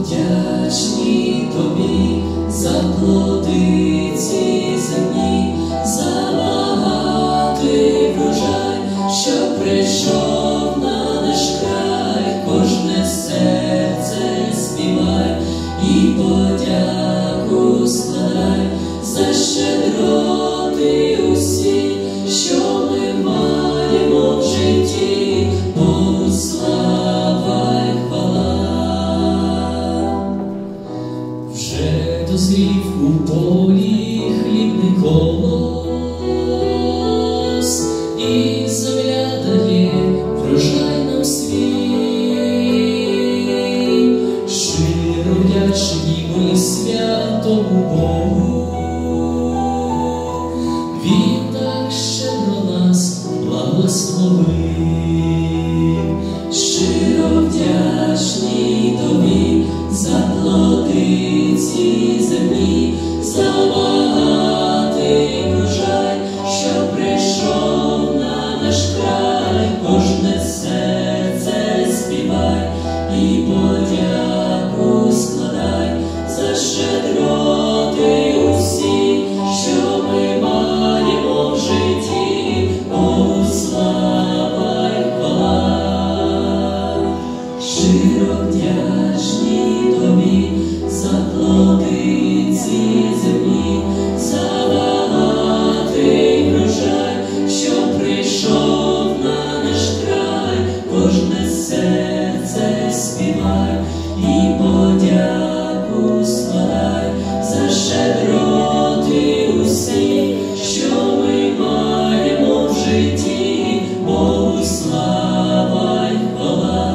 вдячні тобі за плоди ці земні, за багатий врожай, що прийшов на наш край, кожне серце співай і подяку складай за щедроти усі, що ми маємо в житті. Богу слава й хвала. Вже дозрів у полі хлібний колос, і земля дає врожай нам свій. Щиро вдячні ми святому Богу, Він так щедро нас благословив. Щиро вдячні тобі за плоди ці землі, за багатий врожай, що прийшов на наш край, кожне серце співай і подяку складай за щедроти усі, що ми маємо в житті. Богу слава й хвала. Щиро вдячні тобі за плоди ці землі, за багатий врожай, що прийшов на наш край, кожне серце співай і подяку складай за щедроти усі, що ми маємо в житті. Богу слава й хвала.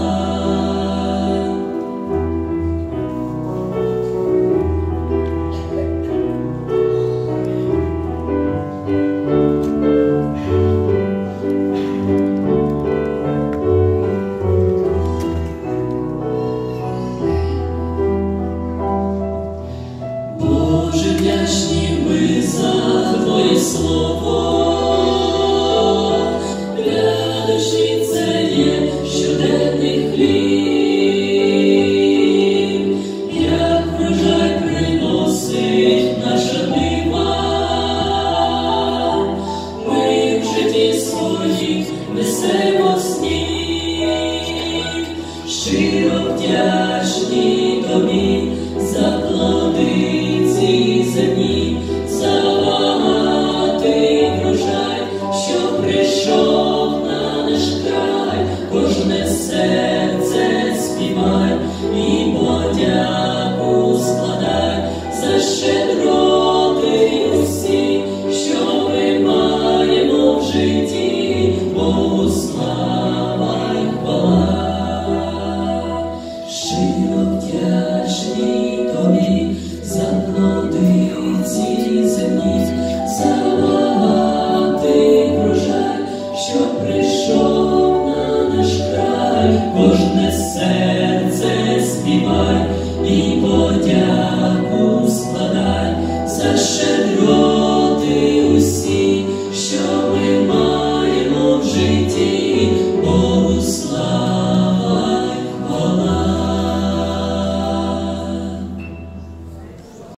Боже, вдячні ми за Твоє слово, для душі це є щоденний хліб, як врожай приносить наша нива. Ми в житті своїм несемо сніг, щиро вдячні тобі за плоди